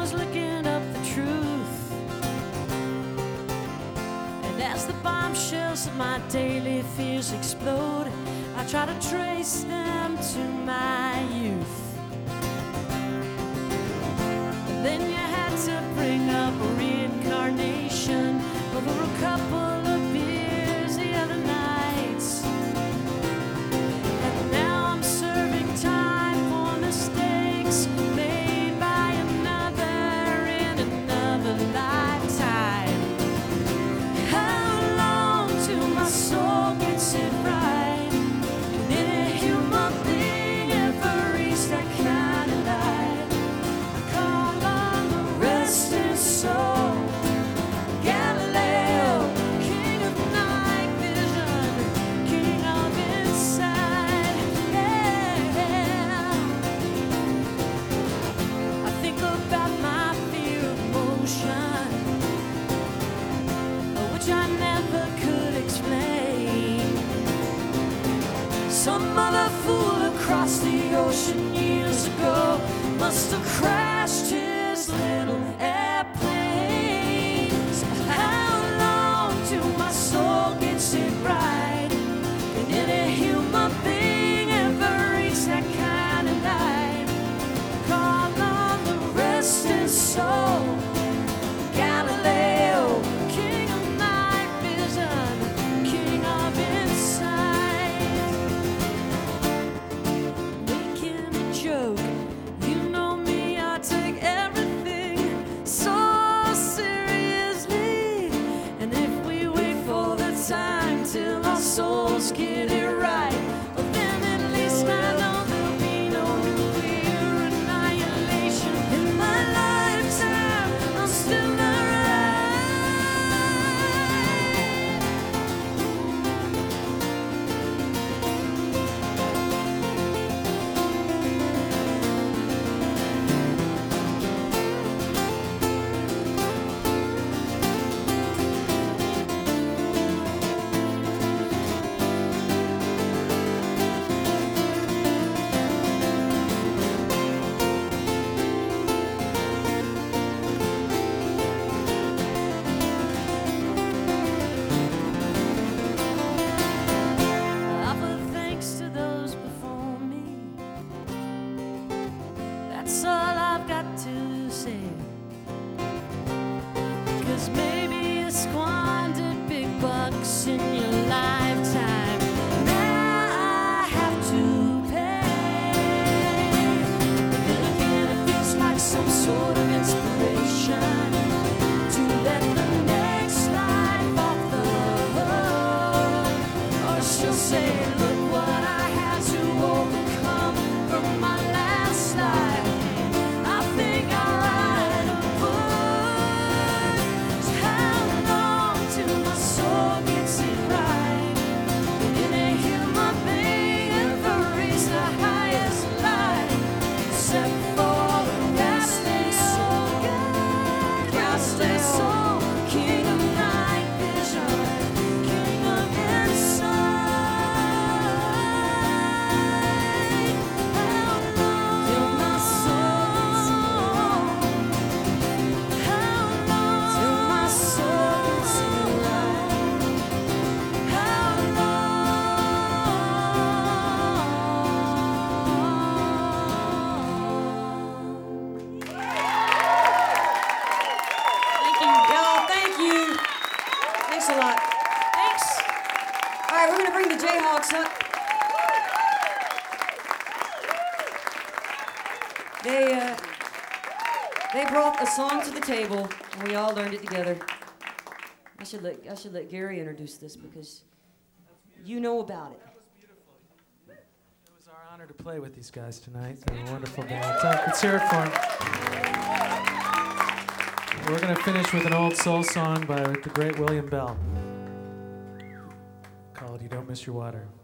was looking up the truth. And as the bombshells of my daily fears explode, I try to trace them to my youth. And then you had to bring up reincarnation over a couple of beers the other nights. And now I'm serving time for mistakes made by another in another lifetime. How long till my soul gets it right? Can any human being ever reach that kind of light? I call on the resting soul, Galileo, king of night vision, king of insight. Yeah. I think about my fear of motion, which I never could explain. Some other fool across the ocean years ago must have crashed his little airplane. So how long till my soul gets it right? Can any human being ever reach that kind of light? Call on the resting soul, Galileo, king of night vision, king of insight. Making a joke, you know me, I take everything so seriously. And if we wait for the time till our souls get it right, well then at least I know there'll be no nuclear annihilation. In my lifetime, I'm still alright. Offer thanks to those before me. That's all I've got to say. 'Cause maybe you squandered big bucks in your lifetime. Now I have to pay. Then again, it feels like some sort of inspiration to let the next life off the hook. Or she'll say, look what I had to overcome from my last life. I think I'll write a book. So how long till my soul gets it right? Can any human being ever reach the highest light? Except for the resting soul, resting soul, king of night vision, king of insight. How long till my soul? How long till my soul gets it right? How long? Thank you. Y'all, thank you. Thanks a lot. Thanks. All right, we're gonna bring the Jayhawks up. They brought a song to the table, and we all learned it together. I should let Gary introduce this because you know about it. It was our honor to play with these guys tonight. They're a wonderful band. Let's hear it for them. We're going to finish with an old soul song by the great William Bell called You Don't Miss Your Water.